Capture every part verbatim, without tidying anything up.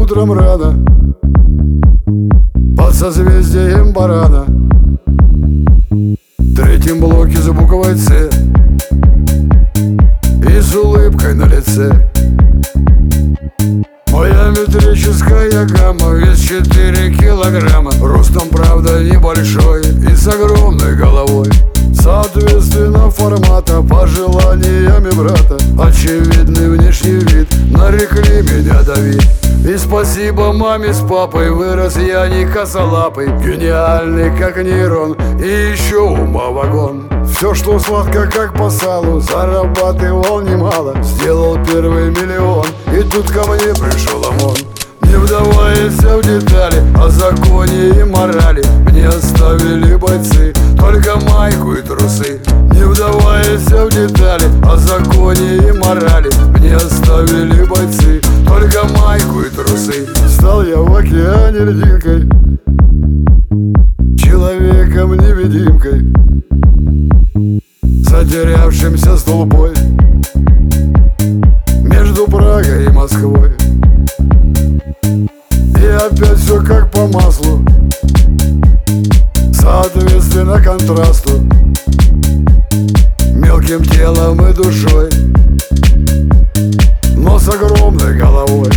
утром рано под созвездием барана в третьем блоке за буквой Ц и с улыбкой на лице. Моя метрическая гамма, вес четыре килограмма, ростом, правда, небольшой и с огромной головой. Соответственно формата, пожеланиями брата, очевидный внешний вид, нарекли меня Давид. И спасибо маме с папой, вырос я не косолапый, гениальный как нейрон и еще ума вагон. Все, что сладко, как по салу, зарабатывал немало, сделал первый миллион, и тут ко мне пришел ОМОН. Не вдаваясь в детали, о законе и морали, мне оставили бойцы только майку и трусы. Не вдаваясь в детали, о законе и морали, мне оставили бойцы только майку и трусы. Стал я в океане льдинкой, человеком-невидимкой, затерявшимся с толпой между Прагой и Москвой. И опять все как по маслу, соответственно контрасту, мелким телом и душой, но с огромной головой.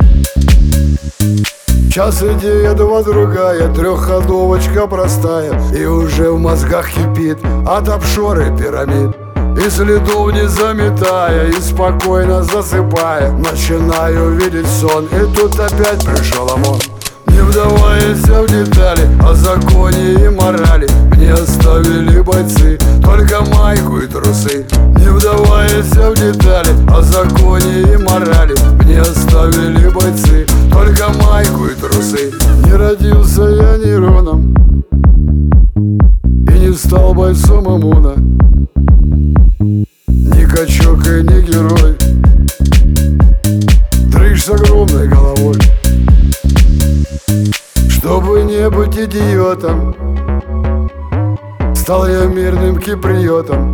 Час идея, два другая, трехходовочка простая, и уже в мозгах кипит от обшоры пирамид. И следов не заметая, и спокойно засыпая, начинаю видеть сон, и тут опять пришел ОМОН. Не вдаваясь в детали, о законе и морали, мне оставили бойцы только майку и трусы. Не вдаваясь в детали, о законе и морали, мне оставили бойцы только майку и трусы. Не родился я нейроном и не стал бойцом ОМОНа, ни качок и ни герой, дрыщ с огромной головой. Чтобы не быть идиотом, стал я мирным киприотом.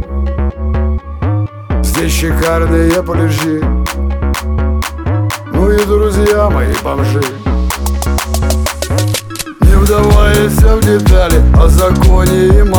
Здесь шикарные пляжи, ну и друзья мои бомжи. Не вдаваясь в детали, о законе и